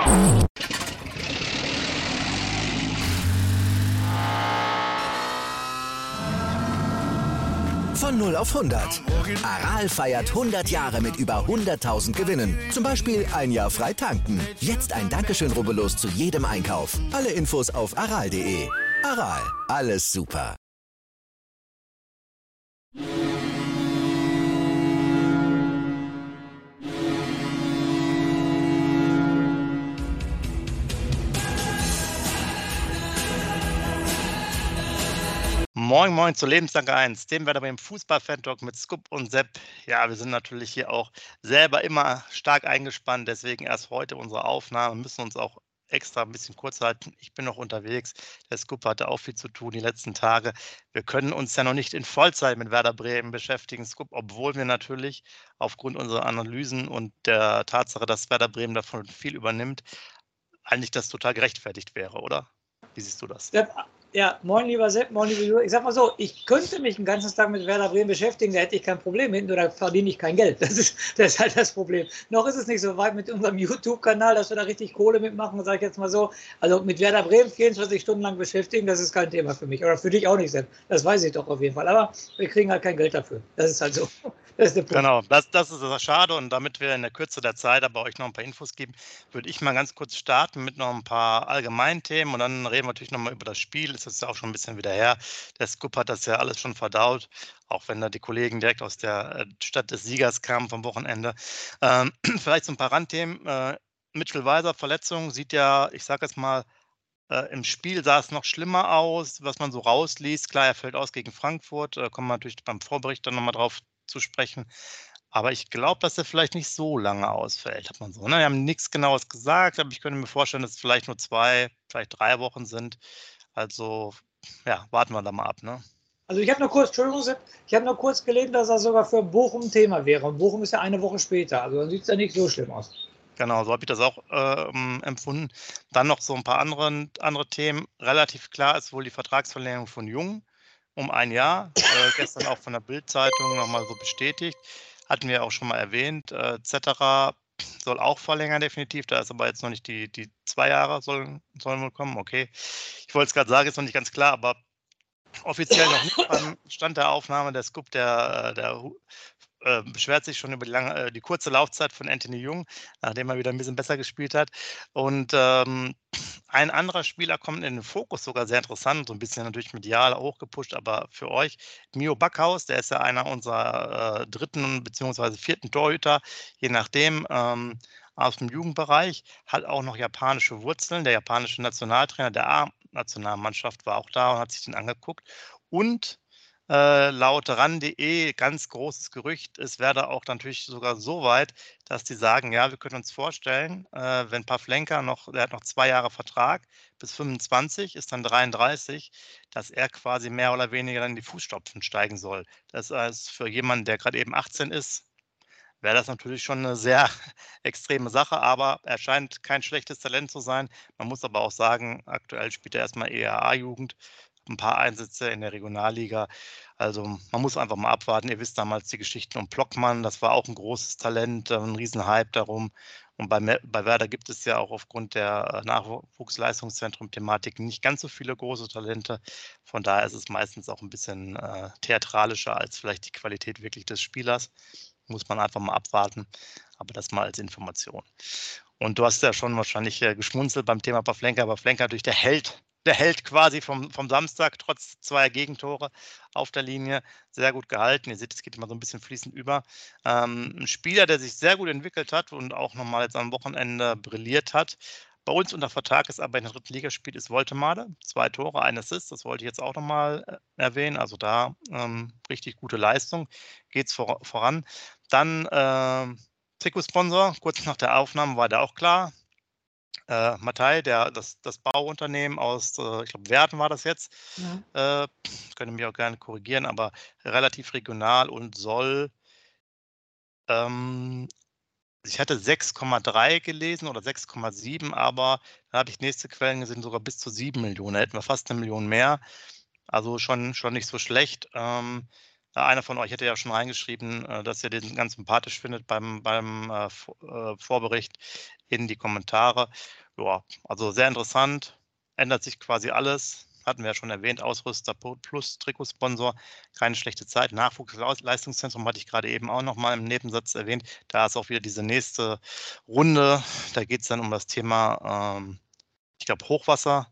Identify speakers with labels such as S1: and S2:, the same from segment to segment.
S1: Von 0 auf 100. Aral feiert 100 Jahre mit über 100.000 Gewinnen. Zum Beispiel ein Jahr frei tanken. Jetzt ein Dankeschön, rubbellos zu jedem Einkauf. Alle Infos auf aral.de. Aral, alles super.
S2: Moin Moin zu Lebensdank 1, dem Werder Bremen Fußball-Fan-Talk mit Scoop und Sepp. Ja, wir sind natürlich hier auch selber immer stark eingespannt, deswegen erst heute unsere Aufnahme, müssen uns auch extra ein bisschen kurz halten. Ich bin noch unterwegs, der Scoop hatte auch viel zu tun die letzten Tage. Wir können uns ja noch nicht in Vollzeit mit Werder Bremen beschäftigen, Scoop, obwohl wir natürlich aufgrund unserer Analysen und der Tatsache, dass Werder Bremen davon viel übernimmt, eigentlich das total gerechtfertigt wäre, oder? Wie siehst du das?
S3: Sepp, ja, moin lieber Sepp, moin lieber Jürgen. Ich sag mal so, ich könnte mich den ganzen Tag mit Werder Bremen beschäftigen, da hätte ich kein Problem mit, nur da verdiene ich kein Geld. Das ist halt das Problem. Noch ist es nicht so weit mit unserem YouTube-Kanal, dass wir da richtig Kohle mitmachen, sage ich jetzt mal so. Also mit Werder Bremen 24 Stunden lang beschäftigen, das ist kein Thema für mich. Oder für dich auch nicht, Sepp. Das weiß ich doch auf jeden Fall. Aber wir kriegen halt kein Geld dafür. Das ist halt so. Das ist der Punkt.
S2: Genau, das ist das schade, und damit wir in der Kürze der Zeit aber euch noch ein paar Infos geben, würde ich mal ganz kurz starten mit noch ein paar allgemeinen Themen, und dann reden wir natürlich nochmal über das Spiel. Das ist ja auch schon ein bisschen wieder her. Der Scoop hat das ja alles schon verdaut, auch wenn da die Kollegen direkt aus der Stadt des Siegers kamen vom Wochenende. Vielleicht so ein paar Randthemen. Mitchell Weiser, Verletzung, sieht ja, ich sage jetzt mal, im Spiel sah es noch schlimmer aus, was man so rausliest. Klar, er fällt aus gegen Frankfurt, kommen wir natürlich beim Vorbericht dann nochmal drauf zu sprechen. Aber ich glaube, dass er vielleicht nicht so lange ausfällt, hat man so. Ne? Wir haben nichts Genaues gesagt, aber ich könnte mir vorstellen, dass es vielleicht nur 2, vielleicht 3 Wochen sind. Also, ja, warten wir da mal ab, ne?
S3: Also ich habe nur kurz, Entschuldigung, Sepp, ich habe nur kurz gelesen, dass er sogar für Bochum ein Thema wäre. Und Bochum ist ja eine Woche später, also dann sieht es ja nicht so schlimm aus.
S2: Genau, so habe ich das auch empfunden. Dann noch so ein paar andere Themen. Relativ klar ist wohl die Vertragsverlängerung von Jung um 1 Jahr. Gestern auch von der Bild-Zeitung nochmal so bestätigt. Hatten wir auch schon mal erwähnt. Zetterer soll auch verlängern, definitiv. Da ist aber jetzt noch nicht die 2 Jahre sollen wohl kommen. Okay. Ich wollte es gerade sagen, ist noch nicht ganz klar, aber offiziell noch nicht beim Stand der Aufnahme. Der Scoop, der beschwert sich schon über die kurze Laufzeit von Anthony Jung, nachdem er wieder ein bisschen besser gespielt hat. Und ein anderer Spieler kommt in den Fokus, sogar sehr interessant, so ein bisschen natürlich medial hochgepusht, aber für euch, Mio Backhaus, der ist ja einer unserer 3. bzw. 4. Torhüter, je nachdem, aus dem Jugendbereich, hat auch noch japanische Wurzeln. Der japanische Nationaltrainer der A-Nationalmannschaft war auch da und hat sich den angeguckt. Und laut ran.de, ganz großes Gerücht, es werde auch natürlich sogar so weit, dass die sagen, ja, wir können uns vorstellen, wenn Pavlenka der hat noch 2 Jahre Vertrag, bis 25, ist dann 33, dass er quasi mehr oder weniger dann in die Fußstapfen steigen soll. Das heißt, für jemanden, der gerade eben 18 ist, wäre das natürlich schon eine sehr extreme Sache, aber er scheint kein schlechtes Talent zu sein. Man muss aber auch sagen, aktuell spielt er erstmal eher A-Jugend, ein paar Einsätze in der Regionalliga. Also man muss einfach mal abwarten. Ihr wisst damals die Geschichten um Plockmann, das war auch ein großes Talent, ein Riesenhype darum. Und bei Werder gibt es ja auch aufgrund der Nachwuchsleistungszentrum-Thematik nicht ganz so viele große Talente. Von daher ist es meistens auch ein bisschen theatralischer als vielleicht die Qualität wirklich des Spielers. Muss man einfach mal abwarten, aber das mal als Information. Und du hast ja schon wahrscheinlich geschmunzelt beim Thema Pavlenka. Pavlenka natürlich der Held quasi vom Samstag, trotz 2 Gegentore auf der Linie, sehr gut gehalten. Ihr seht, es geht immer so ein bisschen fließend über. Ein Spieler, der sich sehr gut entwickelt hat und auch nochmal jetzt am Wochenende brilliert hat. Bei uns unter Vertrag ist, aber in der 3. Liga spielt, ist Woltemade. 2 Tore, 1 Assist, das wollte ich jetzt auch nochmal erwähnen. Also da richtig gute Leistung, geht's voran. Dann Trikotsponsor, kurz nach der Aufnahme war der auch klar. Mathai, das Bauunternehmen aus, ich glaube, Werden war das jetzt. Ja. Könnt ihr mich auch gerne korrigieren, aber relativ regional und soll, ich hatte 6,3 gelesen oder 6,7, aber da habe ich nächste Quellen gesehen, sogar bis zu 7 Millionen. Da hätten wir fast 1 Million mehr. Also schon nicht so schlecht. Einer von euch hätte ja schon reingeschrieben, dass ihr den ganz sympathisch findet beim Vorbericht in die Kommentare. Ja, also sehr interessant, ändert sich quasi alles. Hatten wir ja schon erwähnt, Ausrüster plus Trikotsponsor, keine schlechte Zeit. Nachwuchsleistungszentrum hatte ich gerade eben auch noch mal im Nebensatz erwähnt. Da ist auch wieder diese nächste Runde. Da geht es dann um das Thema, ich glaube, Hochwasser,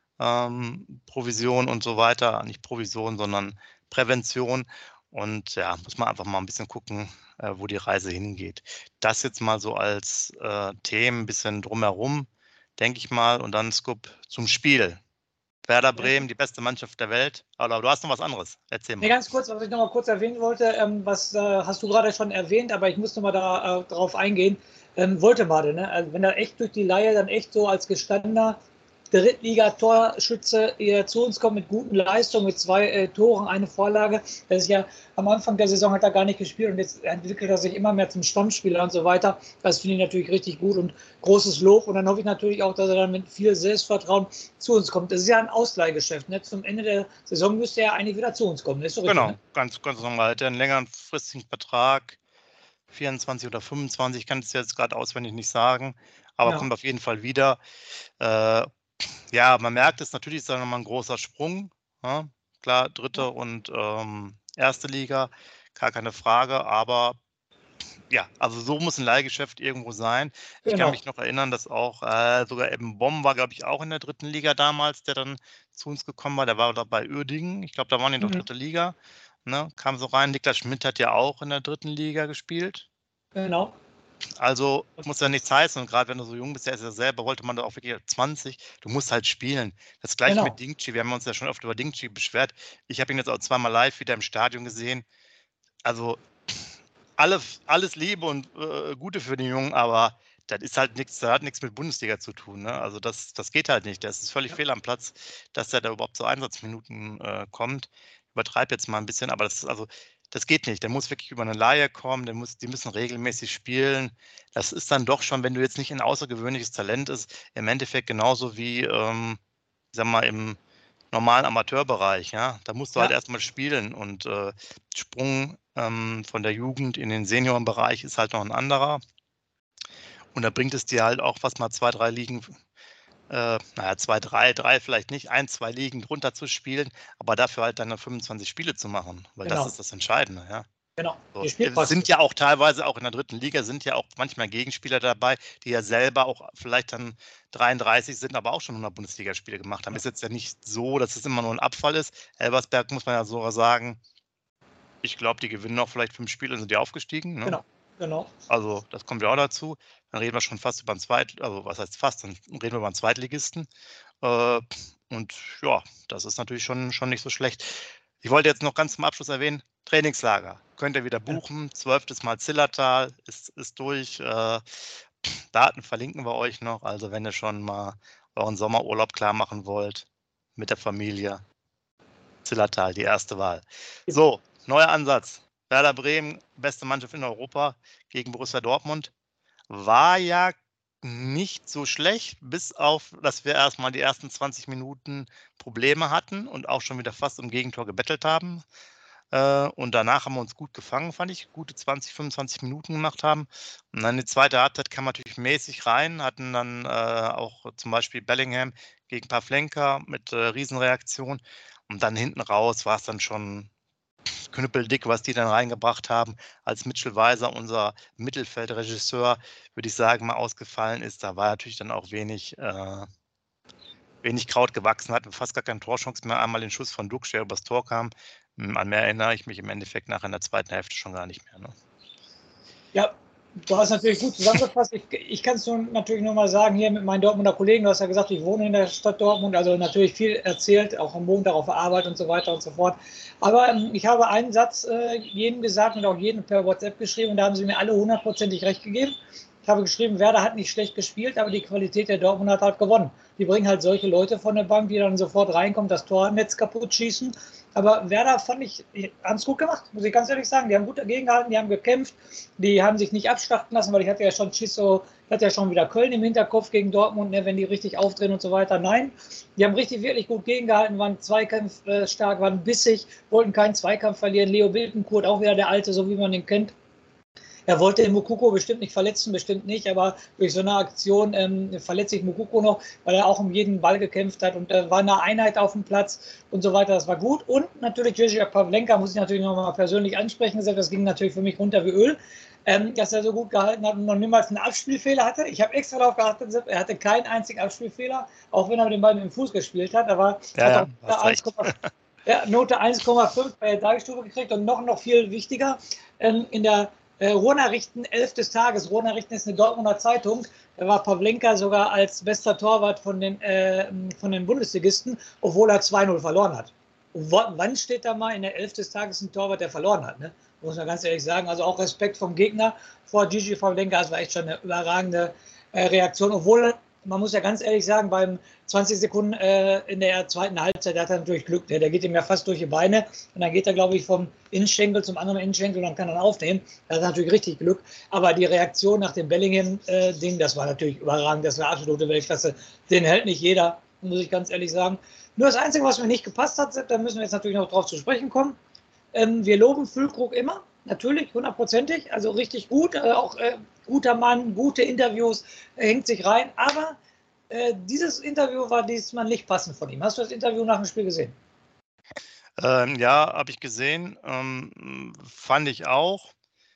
S2: Provision und so weiter. Nicht Provision, sondern Prävention. Und ja, muss man einfach mal ein bisschen gucken, wo die Reise hingeht. Das jetzt mal so als Themen ein bisschen drumherum, denke ich mal. Und dann Scoop zum Spiel. Werder Bremen, die beste Mannschaft der Welt. Aber du hast noch was anderes. Erzähl mal.
S3: Nee, ganz kurz, was ich noch mal kurz erwähnen wollte, was hast du gerade schon erwähnt, aber ich muss noch mal darauf eingehen. Woltemade, ne? Also wenn er echt durch die Leihe dann echt so als gestandener Drittliga-Torschütze zu uns kommt mit guten Leistungen, mit 2 Toren, eine Vorlage. Das ist ja am Anfang der Saison hat er gar nicht gespielt und jetzt entwickelt er sich immer mehr zum Stammspieler und so weiter. Das finde ich natürlich richtig gut und großes Lob. Und dann hoffe ich natürlich auch, dass er dann mit viel Selbstvertrauen zu uns kommt. Das ist ja ein Ausleihgeschäft. Ne? Zum Ende der Saison müsste er eigentlich wieder zu uns kommen. Das ist so richtig,
S2: genau,
S3: ne?
S2: ganz normal. Er hat einen längerfristigen Vertrag, 24 oder 25, ich kann es jetzt gerade auswendig nicht sagen, aber kommt auf jeden Fall wieder. Ja, man merkt es, natürlich ist da nochmal ein großer Sprung. Ja? Klar, dritte und erste Liga, gar keine Frage, aber ja, also so muss ein Leihgeschäft irgendwo sein. Ich kann mich noch erinnern, dass auch sogar Eben Bomb war, glaube ich, auch in der dritten Liga damals, der dann zu uns gekommen war. Der war da bei Uerdingen. Ich glaube, da waren die noch dritte Liga. Ne? Kam so rein. Niklas Schmidt hat ja auch in der dritten Liga gespielt.
S3: Genau.
S2: Also muss ja nichts heißen. Und gerade wenn du so jung bist, der ist ja selber, wollte man da auch wirklich 20. Du musst halt spielen. Das gleiche mit Dingchi. Wir haben uns ja schon oft über Dingchi beschwert. Ich habe ihn jetzt auch zweimal live wieder im Stadion gesehen. Also alles Liebe und Gute für den Jungen, aber das ist halt nichts, das hat nichts mit Bundesliga zu tun. Ne? Also das geht halt nicht. Das ist völlig fehl am Platz, dass der da überhaupt zu Einsatzminuten kommt. Ich übertreibe jetzt mal ein bisschen, aber das geht nicht. Der muss wirklich über eine Leihe kommen, die müssen regelmäßig spielen. Das ist dann doch schon, wenn du jetzt nicht ein außergewöhnliches Talent ist, im Endeffekt genauso wie, ich sag mal, im normalen Amateurbereich, ja. Da musst du halt erstmal spielen und Sprung von der Jugend in den Seniorenbereich ist halt noch ein anderer. Und da bringt es dir halt auch fast mal 2, 3 Ligen, 2, 3 vielleicht nicht, 1, 2 Ligen drunter zu spielen, aber dafür halt dann 25 Spiele zu machen, weil das ist das Entscheidende, ja.
S3: Genau.
S2: So. Es sind ja auch teilweise auch in der dritten Liga sind ja auch manchmal Gegenspieler dabei, die ja selber auch vielleicht dann 33 sind, aber auch schon 100 Bundesligaspiele gemacht haben. Ist jetzt ja nicht so, dass es immer nur ein Abfall ist. Elversberg muss man ja sogar sagen, ich glaube, die gewinnen noch vielleicht 5 Spiele und sind die aufgestiegen. Ne?
S3: Genau.
S2: Also das kommt ja auch dazu. Dann reden wir schon fast über einen also was heißt fast, dann reden wir über einen Zweitligisten. Und ja, das ist natürlich schon nicht so schlecht. Ich wollte jetzt noch ganz zum Abschluss erwähnen, Trainingslager. Könnt ihr wieder buchen. 12. Mal Zillertal ist durch. Daten verlinken wir euch noch. Also wenn ihr schon mal euren Sommerurlaub klar machen wollt mit der Familie. Zillertal, die erste Wahl. So, neuer Ansatz. Werder Bremen, beste Mannschaft in Europa gegen Borussia Dortmund. War ja nicht so schlecht, bis auf, dass wir erstmal die ersten 20 Minuten Probleme hatten und auch schon wieder fast um Gegentor gebettelt haben. Und danach haben wir uns gut gefangen, fand ich. Gute 20, 25 Minuten gemacht haben. Und dann die zweite Halbzeit kam natürlich mäßig rein, hatten dann auch zum Beispiel Bellingham gegen Pavlenka mit Riesenreaktion. Und dann hinten raus war es dann schon knüppeldick, was die dann reingebracht haben. Als Mitchell Weiser, unser Mittelfeldregisseur, würde ich sagen, mal ausgefallen ist, da war natürlich dann auch wenig Kraut gewachsen, hatten fast gar keine Torchance mehr. Einmal den Schuss von Dux, der übers Tor kam. An mehr erinnere ich mich im Endeffekt nachher in der zweiten Hälfte schon gar nicht mehr. Ne?
S3: Ja, du hast natürlich gut zusammengefasst. Ich kann es natürlich nur mal sagen, hier mit meinen Dortmunder Kollegen, du hast ja gesagt, ich wohne in der Stadt Dortmund, also natürlich viel erzählt, auch am Montag auf der Arbeit und so weiter und so fort. Aber ich habe einen Satz jedem gesagt und auch jedem per WhatsApp geschrieben und da haben sie mir alle hundertprozentig recht gegeben. Ich habe geschrieben, Werder hat nicht schlecht gespielt, aber die Qualität der Dortmund hat halt gewonnen. Die bringen halt solche Leute von der Bank, die dann sofort reinkommen, das Tornetz kaputt schießen. Aber Werder fand ich, haben es gut gemacht, muss ich ganz ehrlich sagen. Die haben gut dagegen gehalten, die haben gekämpft, die haben sich nicht abschlachten lassen, weil ich hatte ja schon wieder Köln im Hinterkopf gegen Dortmund, ne, wenn die richtig aufdrehen und so weiter. Nein, die haben wirklich gut gegengehalten, waren zweikampfstark, waren bissig, wollten keinen Zweikampf verlieren. Leo Bildenkurt, auch wieder der Alte, so wie man ihn kennt. Er wollte Moukoko bestimmt nicht verletzen, bestimmt nicht, aber durch so eine Aktion verletzt sich Moukoko noch, weil er auch um jeden Ball gekämpft hat und war eine Einheit auf dem Platz und so weiter. Das war gut. Und natürlich Jerzy Pavlenka muss ich natürlich nochmal persönlich ansprechen. Das ging natürlich für mich runter wie Öl, dass er so gut gehalten hat und noch niemals einen Abspielfehler hatte. Ich habe extra darauf geachtet, er hatte keinen einzigen Abspielfehler, auch wenn er den Ball mit dem Fuß gespielt hat. Aber
S2: Ja,
S3: Note 1,5 bei der Tagesstufe gekriegt und noch viel wichtiger, in der Ruhrnachrichten 11 des Tages. Ruhrnachrichten ist eine Dortmunder Zeitung. Da war Pavlenka sogar als bester Torwart von den Bundesligisten, obwohl er 2-0 verloren hat. Und wann steht da mal in der 11 des Tages ein Torwart, der verloren hat? Ne? Muss man ganz ehrlich sagen. Also auch Respekt vom Gegner vor Gigi Pavlenka. Das war echt schon eine überragende Reaktion. Obwohl, man muss ja ganz ehrlich sagen, beim 20 Sekunden in der zweiten Halbzeit, der hat er natürlich Glück. Der geht ihm ja fast durch die Beine. Und dann geht er, glaube ich, vom Innenschenkel zum anderen Innenschenkel und dann kann er aufnehmen. Das hat natürlich richtig Glück. Aber die Reaktion nach dem Bellingham-Ding, das war natürlich überragend. Das war absolute Weltklasse. Den hält nicht jeder, muss ich ganz ehrlich sagen. Nur das Einzige, was mir nicht gepasst hat, da müssen wir jetzt natürlich noch drauf zu sprechen kommen. Wir loben Füllkrug immer. Natürlich, 100%ig. Also richtig gut. Auch guter Mann, gute Interviews, hängt sich rein. Aber dieses Interview war diesmal nicht passend von ihm. Hast du das Interview nach dem Spiel gesehen?
S2: Ja, habe ich gesehen. Fand ich auch.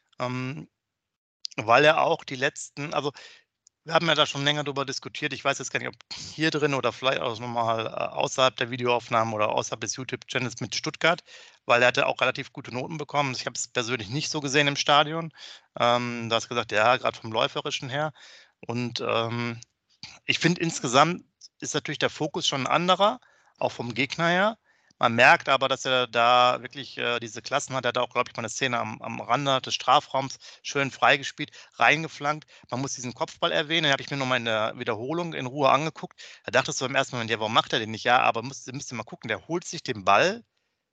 S2: Weil er auch die letzten, also wir haben ja da schon länger drüber diskutiert. Ich weiß jetzt gar nicht, ob hier drin oder vielleicht auch nochmal außerhalb der Videoaufnahmen oder außerhalb des YouTube-Channels mit Stuttgart, weil er hatte auch relativ gute Noten bekommen. Ich habe es persönlich nicht so gesehen im Stadion. Du hast gesagt, ja, gerade vom Läuferischen her. Und ich finde, insgesamt ist natürlich der Fokus schon ein anderer, auch vom Gegner her. Man merkt aber, dass er da wirklich diese Klassen hat. Er hat auch, glaube ich, mal eine Szene am Rande des Strafraums schön freigespielt, reingeflankt. Man muss diesen Kopfball erwähnen. Den habe ich mir nochmal in der Wiederholung in Ruhe angeguckt. Da dachtest du im ersten Moment, ja, warum macht er den nicht? Ja, aber müsst ihr mal gucken, der holt sich den Ball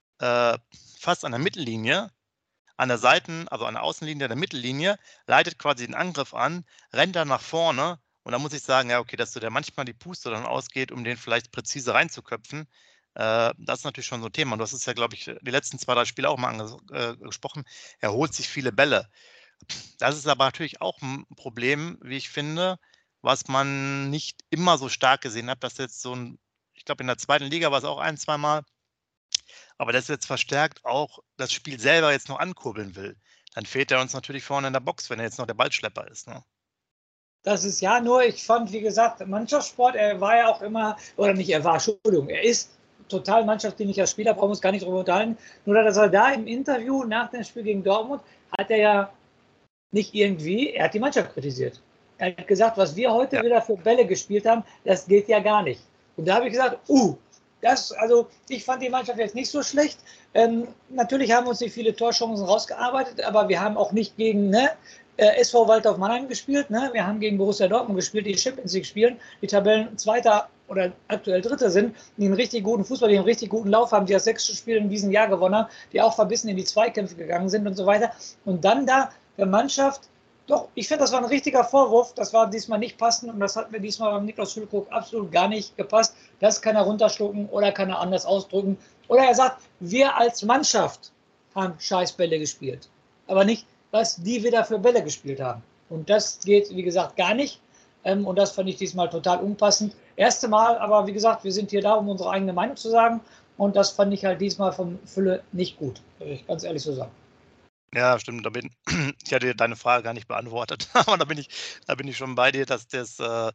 S2: fast an der Mittellinie, an der also an der Außenlinie der Mittellinie, leitet quasi den Angriff an, rennt dann nach vorne. Und da muss ich sagen, ja, okay, dass der manchmal die Puste dann ausgeht, um den vielleicht präzise reinzuköpfen. Das ist natürlich schon so ein Thema. Du hast es ja, glaube ich, die letzten 2, 3 Spiele auch mal angesprochen. Er holt sich viele Bälle. Das ist aber natürlich auch ein Problem, wie ich finde, was man nicht immer so stark gesehen hat, dass jetzt ich glaube, in der 2. Liga war es auch 1, 2 Mal, aber dass jetzt verstärkt auch das Spiel selber jetzt noch ankurbeln will. Dann fehlt er uns natürlich vorne in der Box, wenn er jetzt noch der Ballschlepper ist. Ne?
S3: Das ist ja nur, ich fand, wie gesagt, Mannschaftssport, er war ja auch immer, oder nicht, Entschuldigung, er ist total mannschaftsdienlicher Spieler, brauchen wir uns gar nicht drüber unterhalten. Nur dass er da im Interview nach dem Spiel gegen Dortmund, hat er ja nicht irgendwie, er hat die Mannschaft kritisiert. Er hat gesagt, was wir heute wieder für Bälle gespielt haben, das geht ja gar nicht. Und da habe ich gesagt, also ich fand die Mannschaft jetzt nicht so schlecht. Natürlich haben wir uns nicht viele Torchancen rausgearbeitet, aber wir haben auch nicht gegen SV Waldhof Mannheim gespielt. Ne? Wir haben gegen Borussia Dortmund gespielt, die Champions League spielen, die Tabellenzweiter oder aktuell Dritter sind, die einen richtig guten Fußball, die einen richtig guten Lauf haben, die das 6. Spiel in diesem Jahr gewonnen haben, die auch verbissen in die Zweikämpfe gegangen sind und so weiter. Und dann da der Mannschaft, doch, ich finde, das war ein richtiger Vorwurf, das war diesmal nicht passend und das hat mir diesmal beim Niklas Füllkrug absolut gar nicht gepasst. Das kann er runterschlucken oder kann er anders ausdrücken. Oder er sagt, wir als Mannschaft haben Scheißbälle gespielt. Aber nicht, was die wieder für Bälle gespielt haben. Und das geht, wie gesagt, gar nicht. Und das fand ich diesmal total unpassend. Erste Mal, aber wie gesagt, wir sind hier da, um unsere eigene Meinung zu sagen. Und das fand ich halt diesmal vom Fülle nicht gut, will ich ganz ehrlich so sagen.
S2: Ja, stimmt. Ich hatte deine Frage gar nicht beantwortet, aber da bin ich schon bei dir, dass das,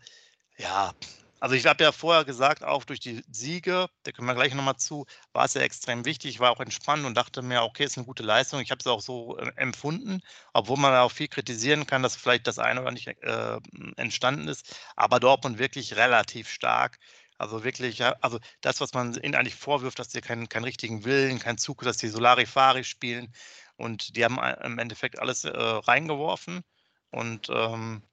S2: ja, also ich habe ja vorher gesagt, auch durch die Siege, da kommen wir gleich nochmal zu, war es ja extrem wichtig. Ich war auch entspannt und dachte mir, okay, ist eine gute Leistung. Ich habe es auch so empfunden, obwohl man auch viel kritisieren kann, dass vielleicht das eine oder nicht entstanden ist. Aber Dortmund wirklich relativ stark. Also wirklich, ja, also das, was man ihnen eigentlich vorwirft, dass sie keinen richtigen Willen, keinen Zug, dass die Solari-Fari spielen. Und die haben im Endeffekt alles reingeworfen. Und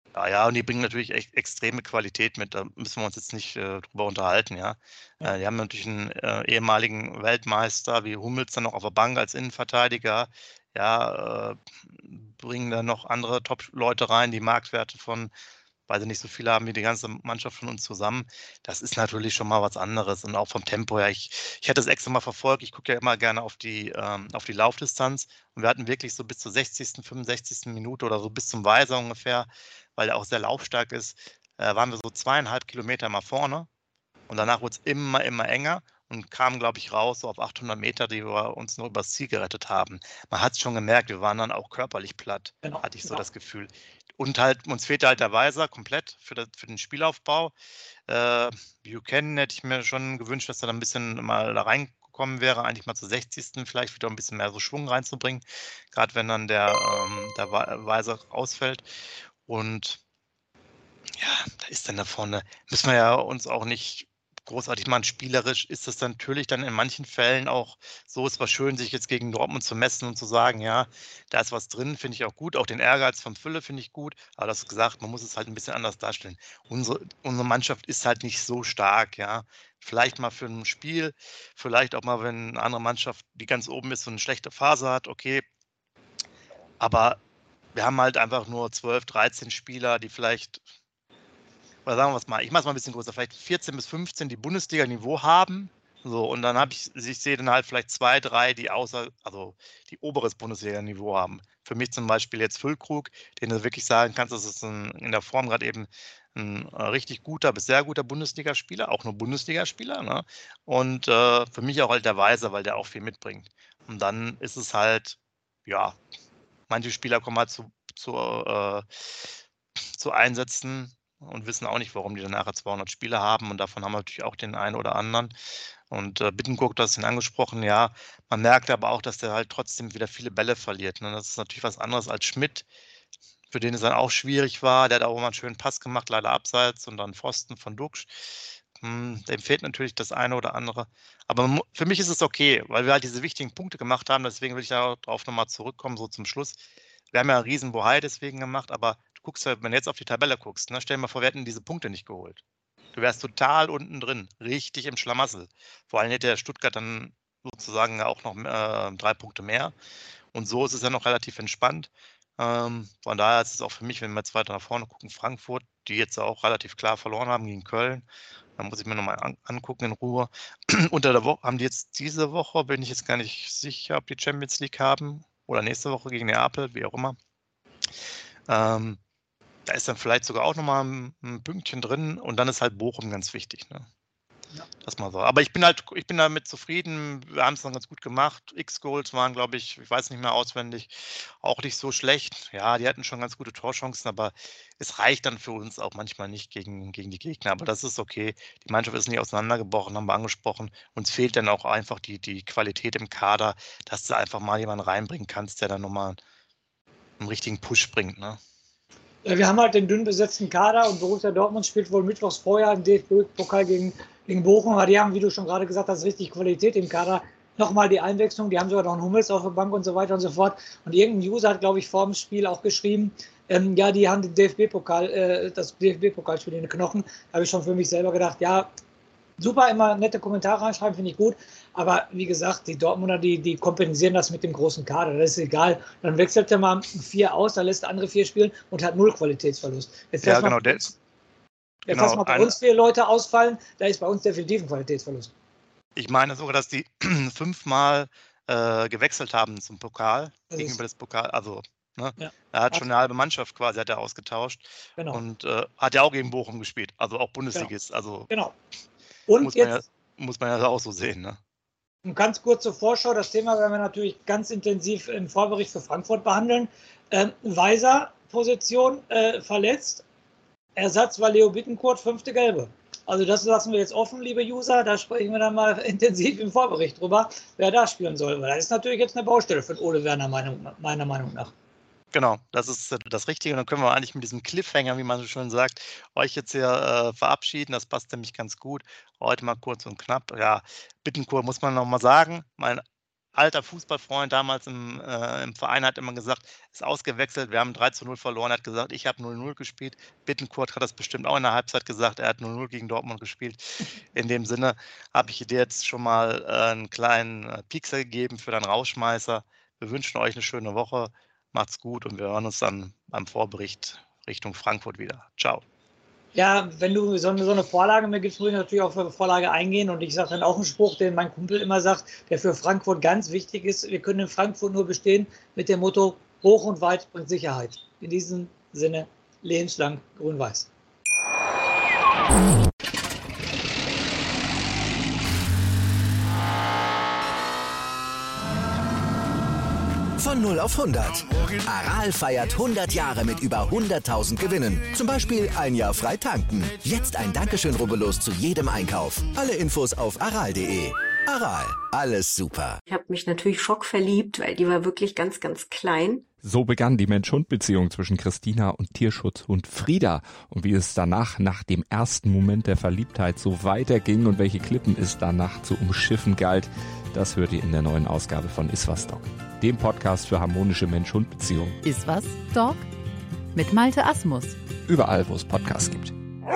S2: Ja, und die bringen natürlich echt extreme Qualität mit. Da müssen wir uns jetzt nicht drüber unterhalten, ja. Die haben natürlich einen ehemaligen Weltmeister wie Hummels dann noch auf der Bank als Innenverteidiger. Ja, bringen dann noch andere Top-Leute rein, die Marktwerte von, weil sie nicht so viele haben wie die ganze Mannschaft von uns zusammen. Das ist natürlich schon mal was anderes und auch vom Tempo her. Ich hatte das extra mal verfolgt. Ich gucke ja immer gerne auf die Laufdistanz und wir hatten wirklich so bis zur 60., 65. Minute oder so bis zum Weiser ungefähr, weil er auch sehr laufstark ist, waren wir so 2,5 Kilometer mal vorne und danach wurde es immer, immer enger und kamen, glaube ich, raus so auf 800 Meter, die wir uns nur übers Ziel gerettet haben. Man hat es schon gemerkt, wir waren dann auch körperlich platt,
S3: Genau,
S2: hatte ich so
S3: genau.
S2: das Gefühl. Und halt, uns fehlte halt der Weiser komplett für den Spielaufbau. Buchanan hätte ich mir schon gewünscht, dass er da ein bisschen mal da reingekommen wäre, eigentlich mal zur 60. vielleicht wieder ein bisschen mehr so Schwung reinzubringen, gerade wenn dann der Weiser ausfällt. Und ja, da ist dann da vorne, müssen wir ja uns auch nicht großartig machen. Spielerisch ist das natürlich dann in manchen Fällen auch so, es war schön, sich jetzt gegen Dortmund zu messen und zu sagen, ja, da ist was drin, finde ich auch gut. Auch den Ehrgeiz von Fülle finde ich gut. Aber das gesagt, man muss es halt ein bisschen anders darstellen. Unsere Mannschaft ist halt nicht so stark, ja. Vielleicht mal für ein Spiel, vielleicht auch mal, wenn eine andere Mannschaft, die ganz oben ist, so eine schlechte Phase hat, okay. Aber wir haben halt einfach nur 12, 13 Spieler, die vielleicht, oder sagen wir es mal, ich mache es mal ein bisschen größer, vielleicht 14 bis 15, die Bundesliga-Niveau haben. So, und dann ich sehe dann halt vielleicht 2, 3, die die oberes Bundesliga-Niveau haben. Für mich zum Beispiel jetzt Füllkrug, den du wirklich sagen kannst, das ist in der Form gerade eben ein richtig guter bis sehr guter Bundesligaspieler, auch nur Bundesligaspieler. Ne? Und für mich auch halt der Weiser, weil der auch viel mitbringt. Und dann ist es halt, ja, manche Spieler kommen halt zu Einsätzen und wissen auch nicht, warum die dann nachher 200 Spiele haben. Und davon haben wir natürlich auch den einen oder anderen. Und Bittencourt, du hast ihn angesprochen, ja. Man merkt aber auch, dass der halt trotzdem wieder viele Bälle verliert. Ne? Das ist natürlich was anderes als Schmidt, für den es dann auch schwierig war. Der hat auch immer einen schönen Pass gemacht, leider abseits und dann Pfosten von Duxch. Dem fehlt natürlich das eine oder andere. Aber für mich ist es okay, weil wir halt diese wichtigen Punkte gemacht haben. Deswegen will ich darauf nochmal zurückkommen, so zum Schluss. Wir haben ja einen riesen Bohai deswegen gemacht, aber du guckst ja, wenn du jetzt auf die Tabelle guckst, ne, stell dir mal vor, wir hätten diese Punkte nicht geholt. Du wärst total unten drin, richtig im Schlamassel. Vor allem hätte der Stuttgart dann sozusagen auch noch 3 Punkte mehr. Und so ist es ja noch relativ entspannt. Von daher ist es auch für mich, wenn wir jetzt weiter nach vorne gucken, Frankfurt, die jetzt auch relativ klar verloren haben gegen Köln. Da muss ich mir nochmal angucken in Ruhe. Unter der Woche haben die jetzt diese Woche, bin ich jetzt gar nicht sicher, ob die Champions League haben oder nächste Woche gegen Neapel, wie auch immer. Da ist dann vielleicht sogar auch nochmal ein Pünktchen drin und dann ist halt Bochum ganz wichtig. Ne?
S3: Ja.
S2: Das mal so. Aber ich bin damit zufrieden. Wir haben es dann ganz gut gemacht. X-Goals waren, glaube ich weiß nicht mehr auswendig, auch nicht so schlecht. Ja, die hatten schon ganz gute Torchancen, aber es reicht dann für uns auch manchmal nicht gegen die Gegner. Aber das ist okay. Die Mannschaft ist nicht auseinandergebrochen, haben wir angesprochen. Uns fehlt dann auch einfach die Qualität im Kader, dass du einfach mal jemanden reinbringen kannst, der dann nochmal einen richtigen Push bringt. Ne?
S3: Wir haben halt den dünn besetzten Kader und Borussia Dortmund spielt wohl mittwochs vorher im DFB-Pokal gegen Bochum. Aber die haben, wie du schon gerade gesagt hast, richtig Qualität im Kader. Nochmal die Einwechslung, die haben sogar noch einen Hummels auf der Bank und so weiter und so fort. Und irgendein User hat, glaube ich, vor dem Spiel auch geschrieben, ja, die haben den das DFB-Pokalspiel in den Knochen. Da habe ich schon für mich selber gedacht, ja, super, immer nette Kommentare reinschreiben, finde ich gut. Aber wie gesagt, die Dortmunder, die kompensieren das mit dem großen Kader. Das ist egal. Dann wechselt er mal 4 aus, dann lässt der andere 4 spielen und hat 0 Qualitätsverlust. Jetzt
S2: Ja, genau.
S3: lass mal bei uns 4 Leute ausfallen, da ist bei uns definitiv ein Qualitätsverlust.
S2: Ich meine sogar, dass die 5-mal gewechselt haben zum Pokal, gegenüber des Pokal. Also, ne?
S3: Ja.
S2: Er hat schon eine halbe Mannschaft quasi hat er ausgetauscht.
S3: Genau.
S2: Und hat ja auch gegen Bochum gespielt, also auch Bundesligist. Also
S3: genau. Und
S2: muss man ja auch so sehen. Ne?
S3: Und ganz kurz zur Vorschau, das Thema werden wir natürlich ganz intensiv im Vorbericht für Frankfurt behandeln. Weiser, Position verletzt, Ersatz war Leo Bittencourt, 5. Gelbe. Also das lassen wir jetzt offen, liebe User, da sprechen wir dann mal intensiv im Vorbericht drüber, wer da spielen soll. Weil das ist natürlich jetzt eine Baustelle für Ole Werner, meiner Meinung nach.
S2: Genau, das ist das Richtige. Und dann können wir eigentlich mit diesem Cliffhanger, wie man so schön sagt, euch jetzt hier verabschieden. Das passt nämlich ganz gut. Heute mal kurz und knapp. Ja, Bittencourt muss man noch mal sagen, mein alter Fußballfreund damals im Verein hat immer gesagt, ist ausgewechselt, wir haben 3-0 verloren, hat gesagt, ich habe 0-0 gespielt. Bittencourt hat das bestimmt auch in der Halbzeit gesagt, er hat 0-0 gegen Dortmund gespielt. In dem Sinne habe ich dir jetzt schon mal einen kleinen Piekser gegeben für deinen Rausschmeißer. Wir wünschen euch eine schöne Woche, macht's gut und wir hören uns dann beim Vorbericht Richtung Frankfurt wieder. Ciao.
S3: Ja, wenn du so eine Vorlage mir gibst, muss ich natürlich auf eine Vorlage eingehen. Und ich sage dann auch einen Spruch, den mein Kumpel immer sagt, der für Frankfurt ganz wichtig ist. Wir können in Frankfurt nur bestehen mit dem Motto, hoch und weit bringt Sicherheit. In diesem Sinne, lebenslang grün-weiß.
S1: Von 0 auf 100. Aral feiert 100 Jahre mit über 100.000 Gewinnen. Zum Beispiel ein Jahr frei tanken. Jetzt ein Dankeschön, rubbellos zu jedem Einkauf. Alle Infos auf aral.de. Aral, alles super.
S4: Ich habe mich natürlich schockverliebt, weil die war wirklich ganz, ganz klein.
S5: So begann die Mensch-Hund-Beziehung zwischen Christina und Tierschutzhund Frieda. Und wie es danach, nach dem ersten Moment der Verliebtheit, so weiterging und welche Klippen es danach zu umschiffen galt, das hört ihr in der neuen Ausgabe von Iswas Dog, dem Podcast für harmonische Mensch-Hund-Beziehungen.
S6: Iswas Dog mit Malte Asmus.
S5: Überall, wo es Podcasts gibt.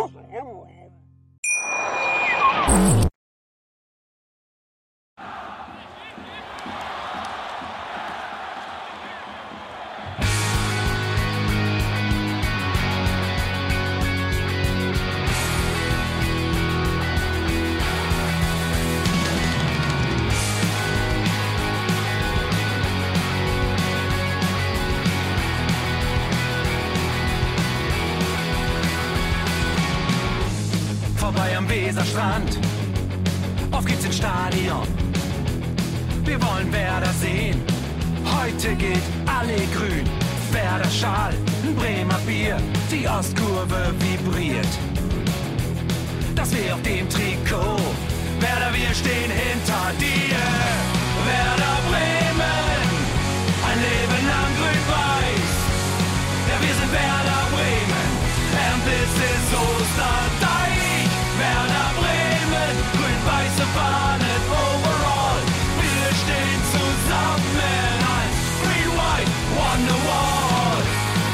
S7: Vorbei am Weserstrand, auf geht's ins Stadion. Wir wollen Werder sehen, heute geht alle grün. Werder Schal, ein Bremer Bier, die Ostkurve vibriert. Das weh auf dem Trikot, Werder, wir stehen hinter dir. Werder Bremen, ein Leben lang grün-weiß. Ja, wir sind Werder Bremen, and this is Osterdeich. Werder Bremen, grün-weiße Fahnen overall. Wir stehen zusammen als Green White Wonderwall.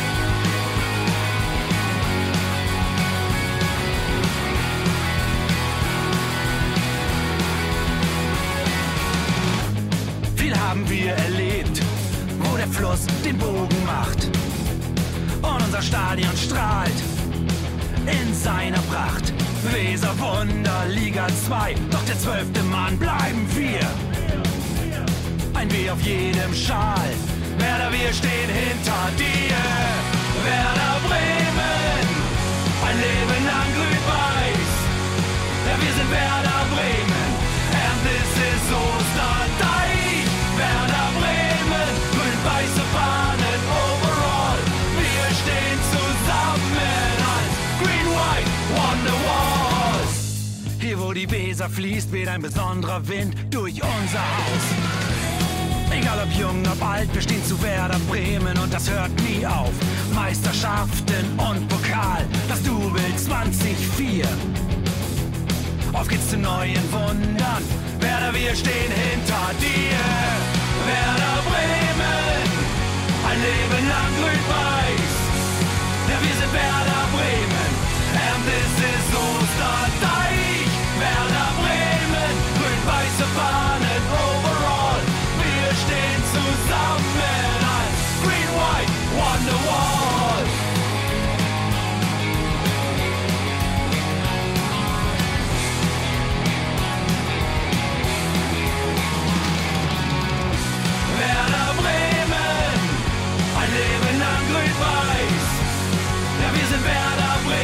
S7: Viel haben wir erlebt, wo der Fluss den Bogen macht. Und unser Stadion strahlt in seiner Pracht. Weser Wunder, Liga 2, doch der 12. Mann bleiben wir. Ein W auf jedem Schal, Werder, wir stehen hinter dir. Werder Bremen, ein Leben lang grün-weiß. Ja, wir sind Werder Bremen, and this is Osterdeich. Werder Bremen, grün-weiße Fahnen overall. Wir stehen zusammen als Green White Wonderwall. Hier wo die Weser fließt, weht ein besonderer Wind durch unser Haus. Egal ob jung, ob alt, wir stehen zu Werder Bremen und das hört nie auf. Meisterschaften und Pokal, das Double 2004. Auf geht's zu neuen Wundern, Werder, wir stehen hinter dir. Werder Bremen, ein Leben lang grün-weiß. Ja, wir sind Werder Bremen, and this is Osterdeich. Werder Bremen, grün-weiße Fahnen overall. Wir stehen zusammen als Green White Wonderwall. Werder Bremen, ein Leben lang grün-weiß. Ja, wir sind Werder Bremen.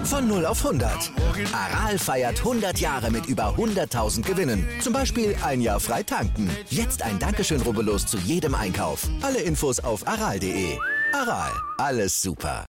S1: Von 0 auf 100. Aral feiert 100 Jahre mit über 100.000 Gewinnen. Zum Beispiel ein Jahr frei tanken. Jetzt ein Dankeschön, rubbellos zu jedem Einkauf. Alle Infos auf aral.de. Aral, alles super.